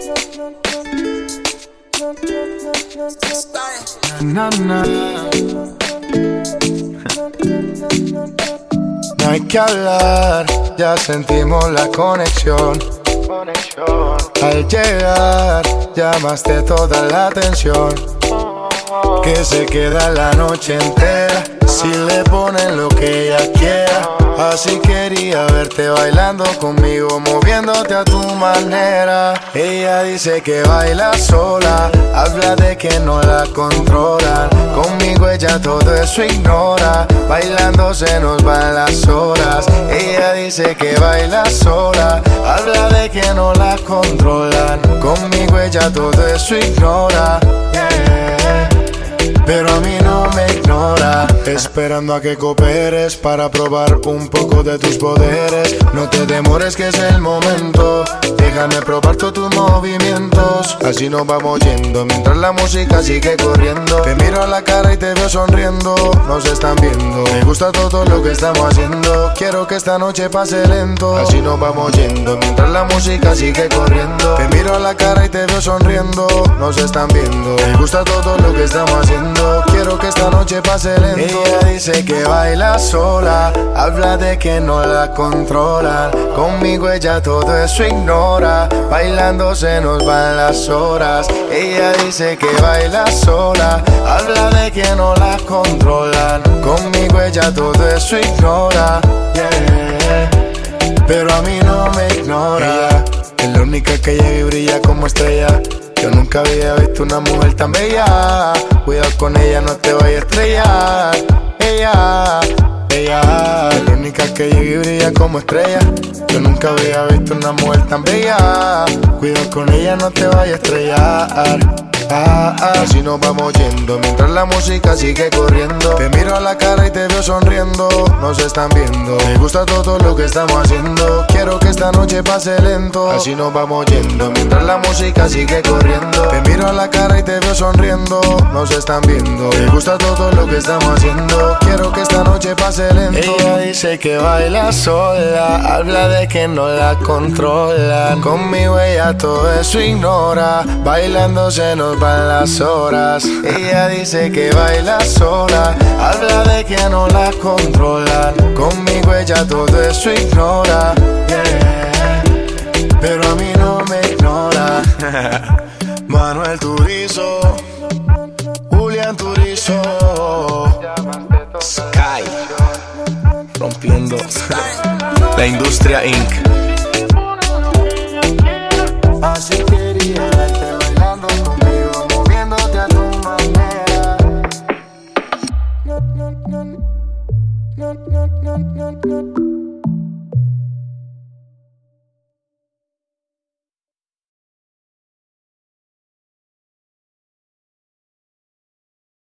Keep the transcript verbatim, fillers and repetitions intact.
Na, na. No hay que hablar, ya sentimos la conexión. Al llegar, llamaste toda la atención. Que se queda la noche entera si le ponen lo que ella quiera. Así quería verte bailando conmigo, moviéndote a tu manera. Ella dice que baila sola, habla de que no la controlan. Conmigo ella todo eso ignora, bailando se nos van las horas. Ella dice que baila sola, habla de que no la controlan. Conmigo ella todo eso ignora, yeah. Pero a mí no me ignora, esperando a que cooperes para probar un poco de tus poderes. No te demores que es el momento, déjame probar todos tus movimientos. Así nos vamos yendo mientras la música sigue corriendo. Te miro a la cara y te veo sonriendo, nos están viendo. Me gusta todo lo que estamos haciendo, quiero que esta noche pase lento. Así nos vamos yendo mientras la música sigue corriendo. Te miro a la cara y te veo sonriendo, nos están viendo. Me gusta todo lo que estamos haciendo, quiero que esta noche pase lento. Ella dice que baila sola, habla de que no la controlan. Conmigo ella todo eso ignora, bailando se nos van las horas. Ella dice que baila sola, habla de que no la controlan. Conmigo ella todo eso ignora, yeah. Pero a mí no me ignora. Ella es la única que llega y brilla como estrella. Yo nunca había visto una mujer tan bella. Cuidado con ella, no te vayas a estrellar. Ella, ella, la única que llega y brilla como estrella. Yo nunca había visto una mujer tan bella. Cuidado con ella, no te vayas a estrellar. Ah, ah. Así nos vamos yendo mientras la música sigue corriendo. Te miro a la cara y te veo sonriendo, nos están viendo. Me gusta todo lo que estamos haciendo, quiero que esta noche pase lento. Así nos vamos yendo mientras la música sigue corriendo. Te miro a la cara y te veo sonriendo, nos están viendo. Me gusta todo lo que estamos haciendo, quiero que esta noche pase lento. Ella dice que baila sola, habla de que no la controlan. Conmigo ella todo eso ignora, bailando se nos van las horas. Ella dice que baila sola, habla de que no la controlan. Conmigo ella todo eso ignora, yeah. Pero a mí no me ignora. Manuel Turizo, Julián Turizo, Sky, rompiendo la industria incorporated.